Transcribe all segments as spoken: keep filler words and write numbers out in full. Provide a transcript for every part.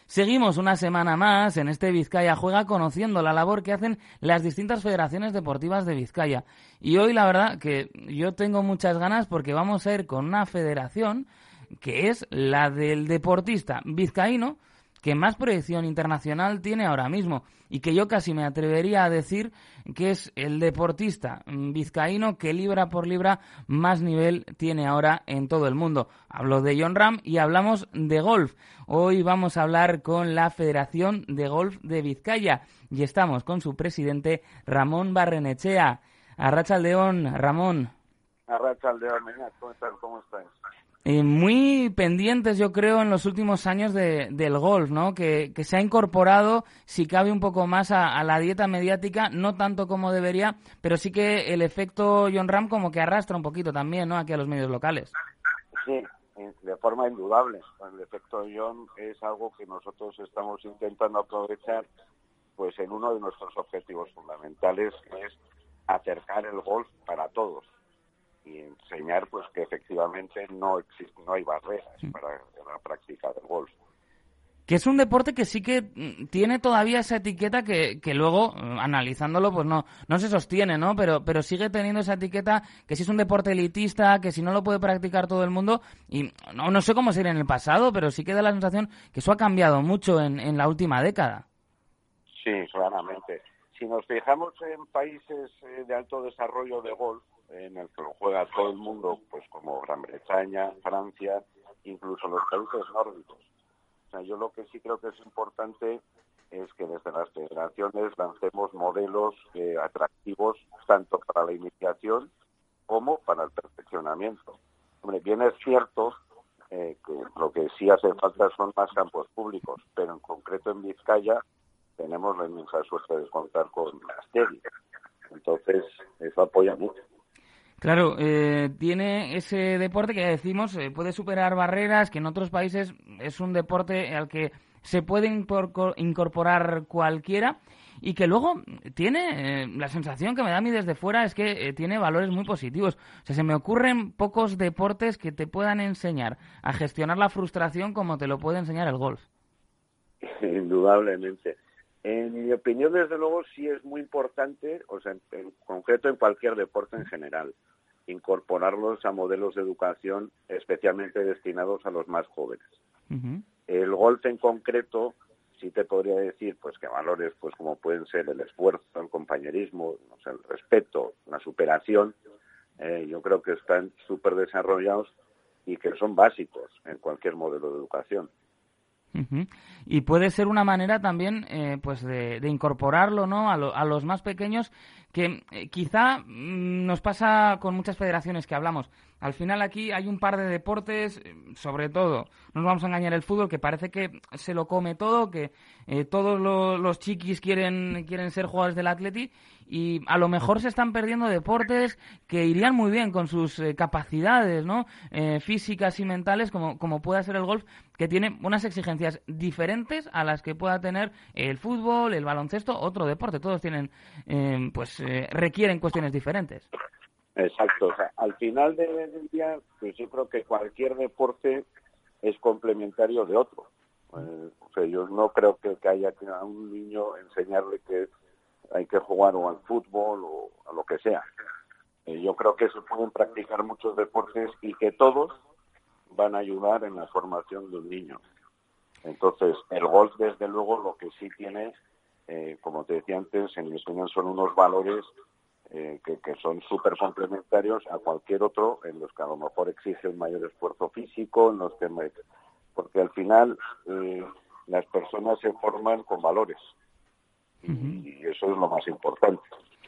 Seguimos una semana más en este Vizcaya Juega conociendo la labor que hacen las distintas federaciones deportivas de Vizcaya. Y hoy la verdad que yo tengo muchas ganas porque vamos a ir con una federación que es la del deportista vizcaíno que más proyección internacional tiene ahora mismo y que yo casi me atrevería a decir que es el deportista vizcaíno que libra por libra más nivel tiene ahora en todo el mundo. Hablo de Jon Ram y hablamos de golf. Hoy vamos a hablar con la Federación de Golf de Vizcaya y estamos con su presidente Ramón Barrenechea. Arratsaldeon, Ramón. Arratsaldeon, ¿cómo estás? ¿Cómo estás? Eh, muy pendientes, yo creo, en los últimos años de, del golf, ¿no? Que, que se ha incorporado, si cabe, un poco más a, a la dieta mediática, no tanto como debería, pero sí que el efecto Jon Ram como que arrastra un poquito también, ¿no? Aquí a los medios locales. Sí, de forma indudable. El efecto Jon es algo que nosotros estamos intentando aprovechar, pues, en uno de nuestros objetivos fundamentales, que es acercar el golf para todos y enseñar pues que efectivamente no existe, no hay barreras para la práctica del golf. Que es un deporte que sí que tiene todavía esa etiqueta que, que luego, analizándolo, pues no no se sostiene, ¿no? Pero pero sigue teniendo esa etiqueta que si es un deporte elitista, que si no lo puede practicar todo el mundo, y no, no sé cómo sería en el pasado, pero sí que da la sensación que eso ha cambiado mucho en, en la última década. Sí, claramente. Si nos fijamos en países de alto desarrollo de golf, en el que lo juega todo el mundo, pues como Gran Bretaña, Francia, incluso los países nórdicos. O sea, yo lo que sí creo que es importante es que desde las federaciones lancemos modelos eh, atractivos tanto para la iniciación como para el perfeccionamiento. Hombre, bien es cierto eh, que lo que sí hace falta son más campos públicos, pero en concreto en Vizcaya tenemos la inmensa suerte de contar con Astegui. Entonces, eso apoya mucho. Claro, eh, tiene ese deporte que ya decimos, eh, puede superar barreras, que en otros países es un deporte al que se puede incorporar cualquiera y que luego tiene, eh, la sensación que me da a mí desde fuera es que eh, tiene valores muy positivos. O sea, se me ocurren pocos deportes que te puedan enseñar a gestionar la frustración como te lo puede enseñar el golf. Indudablemente. En mi opinión, desde luego, sí es muy importante, o sea, en, en concreto en cualquier deporte en general, incorporarlos a modelos de educación especialmente destinados a los más jóvenes. Uh-huh. El golf en concreto, sí te podría decir pues que valores pues como pueden ser el esfuerzo, el compañerismo, o sea, el respeto, la superación, eh, yo creo que están súper desarrollados y que son básicos en cualquier modelo de educación. Uh-huh. Y puede ser una manera también eh, pues de, de incorporarlo, ¿no? a, lo, a los más pequeños, que eh, quizá mmm, nos pasa con muchas federaciones que hablamos. Al final aquí hay un par de deportes, sobre todo, no nos vamos a engañar, el fútbol, que parece que se lo come todo, que eh, todos lo, los chiquis quieren, quieren ser jugadores del Atleti y a lo mejor se están perdiendo deportes que irían muy bien con sus eh, capacidades, ¿no? Eh, físicas y mentales, como, como pueda ser el golf, que tiene unas exigencias diferentes a las que pueda tener el fútbol, el baloncesto, otro deporte. Todos tienen, eh, pues, eh, requieren cuestiones diferentes. Exacto. O sea, al final del día, pues yo creo que cualquier deporte es complementario de otro. Eh, o sea, yo no creo que, que haya que a un niño enseñarle que hay que jugar o al fútbol o a lo que sea. Eh, yo creo que se pueden practicar muchos deportes y que todos van a ayudar en la formación de un niño. Entonces, el golf, desde luego, lo que sí tiene, eh, como te decía antes, en mi opinión, son unos valores eh, que, que son súper complementarios a cualquier otro, en los que a lo mejor exige un mayor esfuerzo físico, en los que me, porque al final eh, las personas se forman con valores. Y, uh-huh. y eso es lo más importante.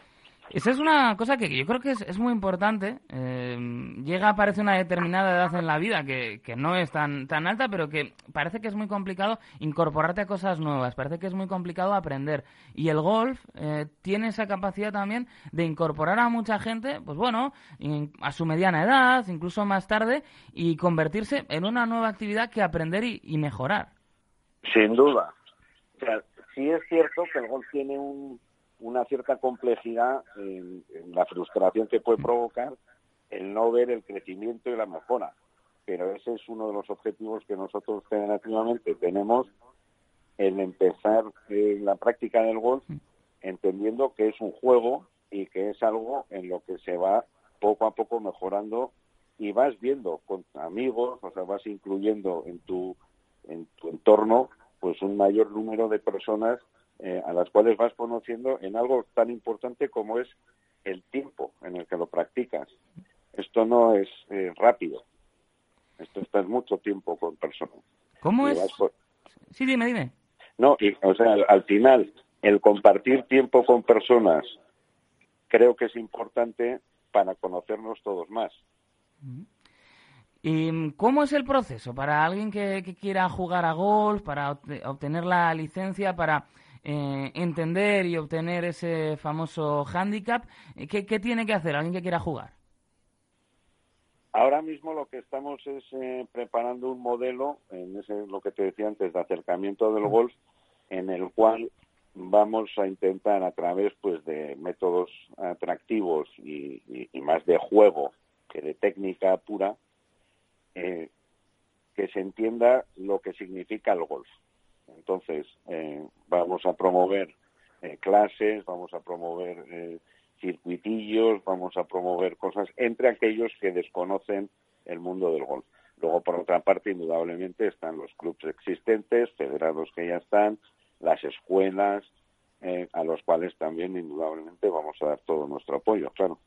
Esa es una cosa que yo creo que es, es muy importante. Eh, llega, parece una determinada edad en la vida que, que no es tan, tan alta, pero que parece que es muy complicado incorporarte a cosas nuevas. Parece que es muy complicado aprender. Y el golf eh, tiene esa capacidad también de incorporar a mucha gente, pues bueno, in, a su mediana edad, incluso más tarde, y convertirse en una nueva actividad que aprender y, y mejorar. Sin duda. O sea, sí es cierto que el golf tiene un... una cierta complejidad en, en la frustración que puede provocar el no ver el crecimiento y la mejora. Pero ese es uno de los objetivos que nosotros federativamente tenemos el empezar eh, la práctica del golf entendiendo que es un juego y que es algo en lo que se va poco a poco mejorando y vas viendo con amigos, o sea, vas incluyendo en tu en tu entorno pues un mayor número de personas eh, a las cuales vas conociendo en algo tan importante como es el tiempo en el que lo practicas. Esto no es eh, rápido. Esto estás mucho tiempo con personas. ¿Cómo Y es? por... Sí, dime, dime. No, y, o sea, al, al final, el compartir tiempo con personas creo que es importante para conocernos todos más. ¿Y cómo es el proceso para alguien que, que quiera jugar a golf, para obtener la licencia, para eh, entender y obtener ese famoso handicap? ¿Qué, qué tiene que hacer alguien que quiera jugar? Ahora mismo lo que estamos es eh, preparando un modelo, en ese lo que te decía antes, de acercamiento del golf, en el cual vamos a intentar a través pues de métodos atractivos y, y, y más de juego que de técnica pura, eh, que se entienda lo que significa el golf. Entonces, eh, vamos a promover eh, clases, vamos a promover eh, circuitillos, vamos a promover cosas entre aquellos que desconocen el mundo del golf. Luego, por otra parte, indudablemente están los clubes existentes, federados que ya están, las escuelas, eh, a los cuales también indudablemente vamos a dar todo nuestro apoyo, claro.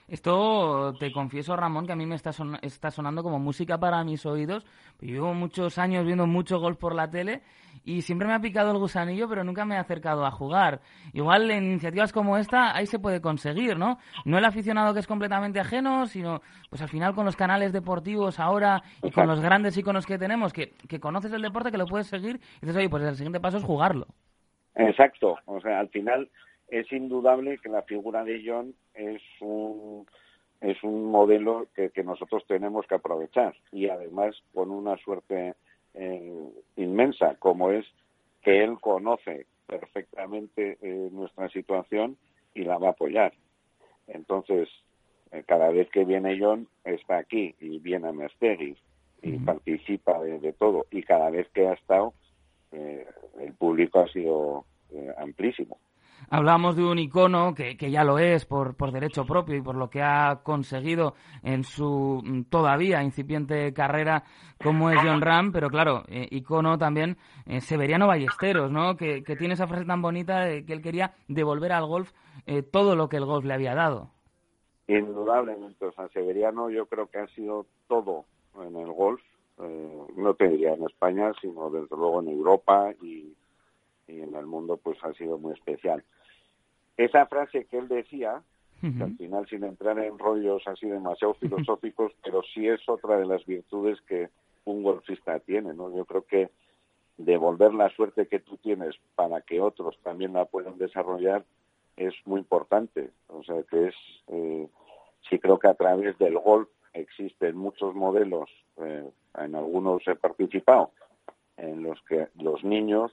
Esto te confieso, Ramón, que a mí me está, son, está sonando como música para mis oídos. Yo llevo muchos años viendo mucho golf por la tele y siempre me ha picado el gusanillo, pero nunca me he acercado a jugar. Igual en iniciativas como esta, ahí se puede conseguir, ¿no? No el aficionado que es completamente ajeno, sino pues al final con los canales deportivos ahora y con los grandes iconos que tenemos, que, que conoces el deporte, que lo puedes seguir y dices, oye, pues el siguiente paso es jugarlo. Exacto. O sea, al final es indudable que la figura de John es un es un modelo que, que nosotros tenemos que aprovechar y además con una suerte eh, inmensa, como es que él conoce perfectamente eh, nuestra situación y la va a apoyar. Entonces, eh, cada vez que viene John, está aquí y viene a Mestegui y uh-huh. participa de, de todo. Y cada vez que ha estado, eh, el público ha sido eh, amplísimo. Hablábamos de un icono que, que ya lo es por, por derecho propio y por lo que ha conseguido en su todavía incipiente carrera como es Jon Rahm, pero claro, eh, icono también eh, Severiano Ballesteros, ¿no? Que, que tiene esa frase tan bonita de que él quería devolver al golf eh, todo lo que el golf le había dado. Indudablemente, o sea, Severiano yo creo que ha sido todo en el golf, eh, no te diría en España, sino desde luego en Europa y y en el mundo pues ha sido muy especial. Esa frase que él decía, uh-huh. que al final sin entrar en rollos así demasiado filosóficos, pero sí es otra de las virtudes que un golfista tiene, ¿no? Yo creo que devolver la suerte que tú tienes para que otros también la puedan desarrollar es muy importante. O sea que es, eh, sí creo que a través del golf existen muchos modelos, eh, en algunos he participado, en los que los niños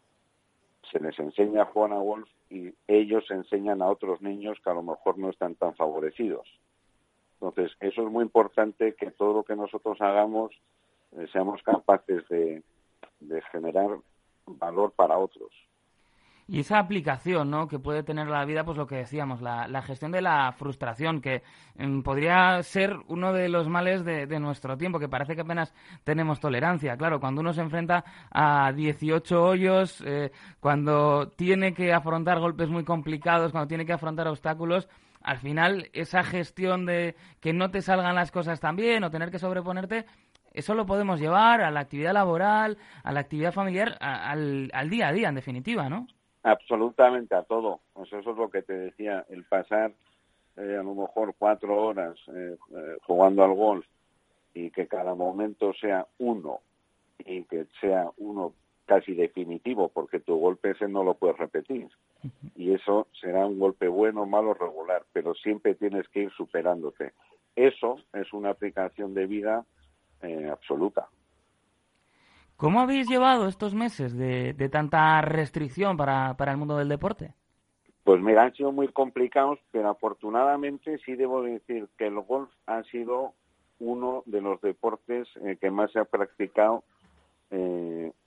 se les enseña a jugar a golf y ellos enseñan a otros niños que a lo mejor no están tan favorecidos. Entonces, eso es muy importante, que todo lo que nosotros hagamos eh, seamos capaces de, de generar valor para otros. Y esa aplicación, ¿no?, que puede tener la vida, pues lo que decíamos, la, la gestión de la frustración, que eh, podría ser uno de los males de, de nuestro tiempo, que parece que apenas tenemos tolerancia. Claro, cuando uno se enfrenta a dieciocho hoyos, eh, cuando tiene que afrontar golpes muy complicados, cuando tiene que afrontar obstáculos, al final esa gestión de que no te salgan las cosas tan bien o tener que sobreponerte, eso lo podemos llevar a la actividad laboral, a la actividad familiar, a, al, al día a día, en definitiva, ¿no? Absolutamente a todo. O sea, eso es lo que te decía, el pasar eh, a lo mejor cuatro horas eh, eh, jugando al golf y que cada momento sea uno y que sea uno casi definitivo, porque tu golpe ese no lo puedes repetir. Y eso será un golpe bueno, malo, regular, pero siempre tienes que ir superándote. Eso es una aplicación de vida eh, absoluta. ¿Cómo habéis llevado estos meses de, de tanta restricción para, para el mundo del deporte? Pues mira, han sido muy complicados, pero afortunadamente sí debo decir que el golf ha sido uno de los deportes eh, que más se ha practicado eh,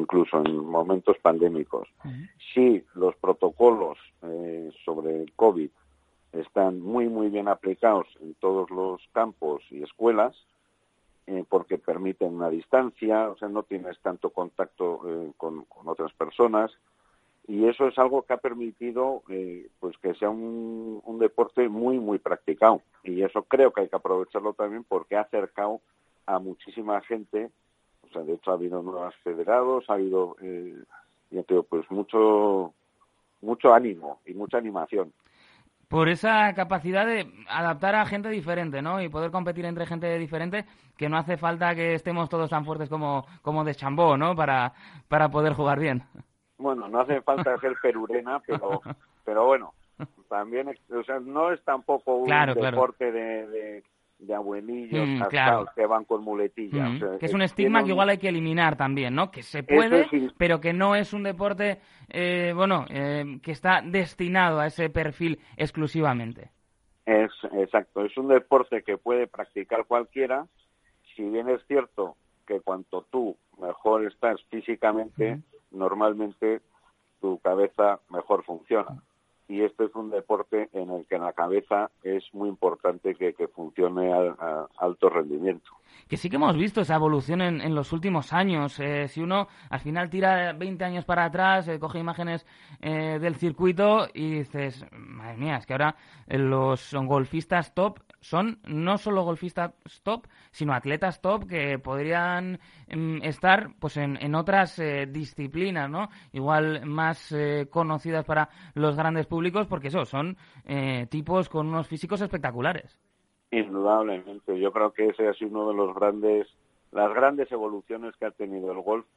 incluso en momentos pandémicos. Uh-huh. Sí, los protocolos eh, sobre el COVID están muy, muy bien aplicados en todos los campos y escuelas, eh, porque permiten una distancia, o sea, no tienes tanto contacto eh, con, con otras personas, y eso es algo que ha permitido eh, pues que sea un, un deporte muy, muy practicado, y eso creo que hay que aprovecharlo también porque ha acercado a muchísima gente. O sea, de hecho ha habido nuevos federados, ha habido, eh, ya te digo, pues mucho, mucho ánimo y mucha animación. Por esa capacidad de adaptar a gente diferente, ¿no? Y poder competir entre gente diferente, que no hace falta que estemos todos tan fuertes como, como de Chambó, ¿no? Para, para poder jugar bien. Bueno, no hace falta ser perurena, pero, pero bueno, también, o sea, no es tampoco un claro, deporte claro. de... de de abuelillos mm, cascados claro. que van con muletilla. Mm, o sea, que es un estigma que igual hay que eliminar también, ¿no? Que se puede, sí. pero que no es un deporte, eh, bueno, eh, que está destinado a ese perfil exclusivamente. Es exacto, es un deporte que puede practicar cualquiera, si bien es cierto que cuanto tú mejor estás físicamente, uh-huh. normalmente tu cabeza mejor funciona. Y este es un deporte en el que la cabeza es muy importante que, que funcione a, a alto rendimiento. Que sí que hemos visto esa evolución en, en los últimos años. Eh, si uno al final tira veinte años para atrás, eh, coge imágenes eh, del circuito y dices, madre mía, es que ahora eh, los golfistas top son no solo golfistas top, sino atletas top que podrían eh, estar pues en, en otras eh, disciplinas, ¿no? Igual más eh, conocidas para los grandes públicos, porque eso, son eh, tipos con unos físicos espectaculares. Indudablemente, yo creo que ese ha sido uno de los grandes, las grandes evoluciones que ha tenido el golf.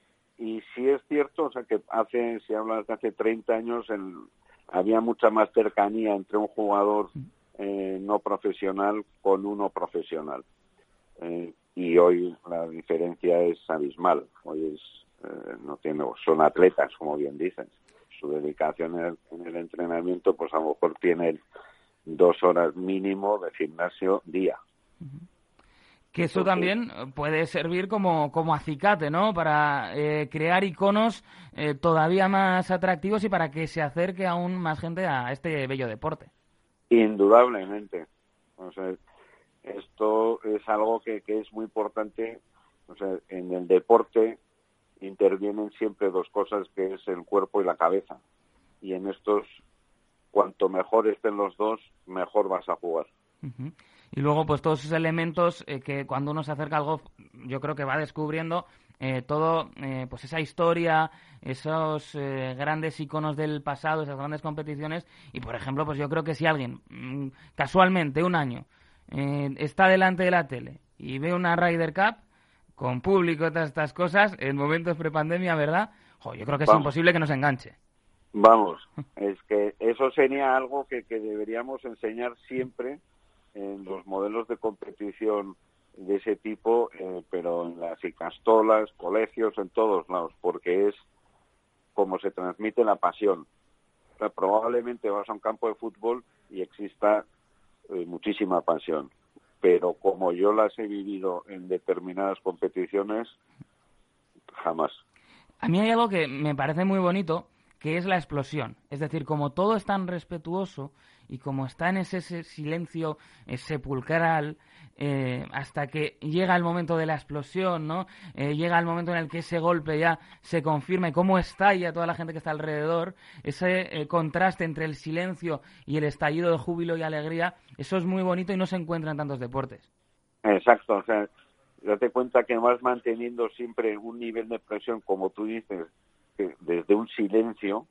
Y sí es cierto, o sea, que hace, si hablas de hace treinta años, el, había mucha más cercanía entre un jugador eh, no profesional con uno profesional. Eh, y hoy la diferencia es abismal. Hoy es, eh, no tiene, son atletas, como bien dices. Su dedicación en el, en el entrenamiento, pues a lo mejor tiene dos horas mínimo de gimnasio día. Que eso también puede servir como, como acicate, ¿no? Para eh, crear iconos eh, todavía más atractivos y para que se acerque aún más gente a este bello deporte. Indudablemente. O sea, esto es algo que, que es muy importante. O sea, en el deporte intervienen siempre dos cosas, que es el cuerpo y la cabeza. Y en estos, cuanto mejor estén los dos, mejor vas a jugar. Uh-huh. Y luego, pues todos esos elementos eh, que cuando uno se acerca al golf, yo creo que va descubriendo eh, todo, eh, pues esa historia, esos eh, grandes iconos del pasado, esas grandes competiciones. Y, por ejemplo, pues yo creo que si alguien, mmm, casualmente, un año, eh, está delante de la tele y ve una Ryder Cup con público y todas estas cosas, en momentos prepandemia, ¿verdad? Jo, yo creo que es Vamos. imposible que no se enganche. Vamos, es que eso sería algo que, que deberíamos enseñar siempre en los modelos de competición de ese tipo, eh, pero en las icastolas, colegios, en todos lados, porque es como se transmite la pasión. O sea, probablemente vas a un campo de fútbol y exista eh, muchísima pasión, pero como yo las he vivido en determinadas competiciones, jamás. A mí hay algo que me parece muy bonito, que es la explosión. Es decir, como todo es tan respetuoso y como está en ese, ese silencio eh, sepulcral, eh, hasta que llega el momento de la explosión, ¿no? Eh, llega el momento en el que ese golpe ya se confirma y cómo estalla toda la gente que está alrededor, ese eh, contraste entre el silencio y el estallido de júbilo y alegría, eso es muy bonito y no se encuentra en tantos deportes. Exacto, o sea, date cuenta que vas manteniendo siempre un nivel de presión, como tú dices, desde un silencio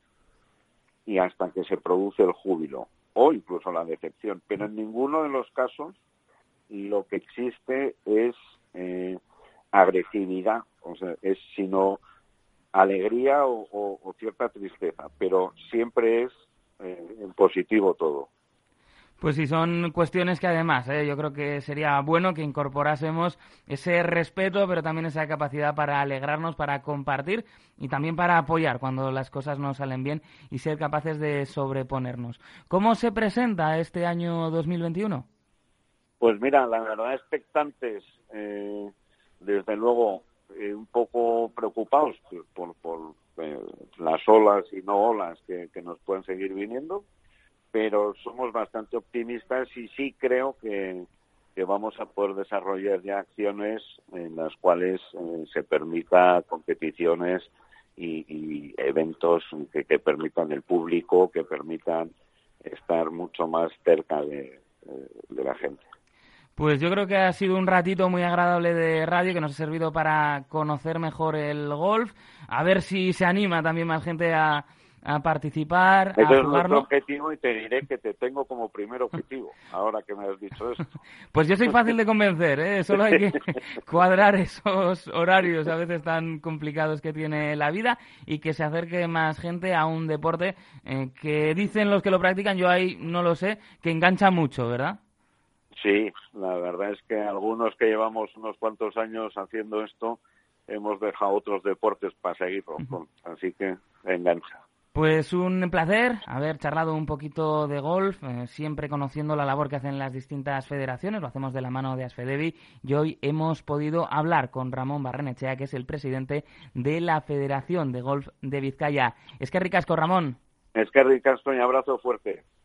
y hasta que se produce el júbilo o incluso la decepción, pero en ninguno de los casos lo que existe es eh, agresividad, o sea, es sino alegría o, o, o cierta tristeza, pero siempre es eh, en positivo todo. Pues sí, son cuestiones que además ¿eh? yo creo que sería bueno que incorporásemos ese respeto, pero también esa capacidad para alegrarnos, para compartir y también para apoyar cuando las cosas no salen bien y ser capaces de sobreponernos. ¿Cómo se presenta este año dos mil veintiuno? Pues mira, la verdad, expectantes, eh, desde luego, eh, un poco preocupados por, por eh, las olas y no olas que, que nos pueden seguir viniendo, pero somos bastante optimistas y sí creo que, que vamos a poder desarrollar ya acciones en las cuales eh, se permita competiciones y, y eventos que, que permitan el público, que permitan estar mucho más cerca de, de la gente. Pues yo creo que ha sido un ratito muy agradable de radio que nos ha servido para conocer mejor el golf, a ver si se anima también más gente a, a participar, Ese a es nuestro jugarlo. objetivo y te diré que te tengo como primer objetivo, ahora que me has dicho eso. Pues yo soy fácil de convencer, ¿eh? Solo hay que cuadrar esos horarios a veces tan complicados que tiene la vida y que se acerque más gente a un deporte eh, que dicen los que lo practican, yo ahí no lo sé, que engancha mucho, ¿verdad? Sí, la verdad es que algunos que llevamos unos cuantos años haciendo esto hemos dejado otros deportes para seguirlo, así que engancha. Pues un placer haber charlado un poquito de golf, eh, siempre conociendo la labor que hacen las distintas federaciones, lo hacemos de la mano de Asfedevi, y hoy hemos podido hablar con Ramón Barrenechea, que es el presidente de la Federación de Golf de Vizcaya. Es que ricasco, Ramón. Es que ricasco y abrazo fuerte.